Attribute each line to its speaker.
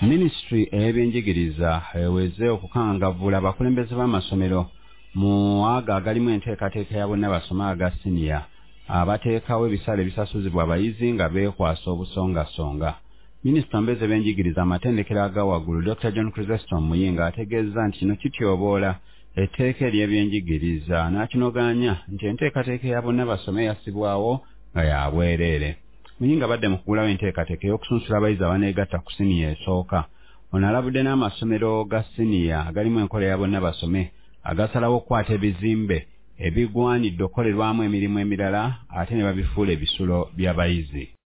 Speaker 1: Ministry ey'ebyenjigiriza eweze okukangavvula abakulembeze b'amasomero mu aga agalimu enteekateeka ya bonna basome aga siniya abateekawo ebisale ebisasuzibwa abayizi nga beekwasa obusongasonga. Minisita mbeze b'enjigiriza amatendekero aga waggulu Dr. John Chrysostom Muyinga ategeezza nti kino kityoboola etteeka ery'ebyenjigiriza n'akinoganya nti enteekateeka ya bonna basome yassibwawo nga ya bwereere. Muyinga badde mu kugulawo enteekateeka y'okusunsula abayizi abaneegatta ku siniya esooka. Ono alabudde n'amasomero ga siniya agalimu enkola ya bonna basome agasalawo okukwata ebizimbe ebigwanidde okukolerwamu emirimu emirala ate ne babifuula ebisulo by'abayizi.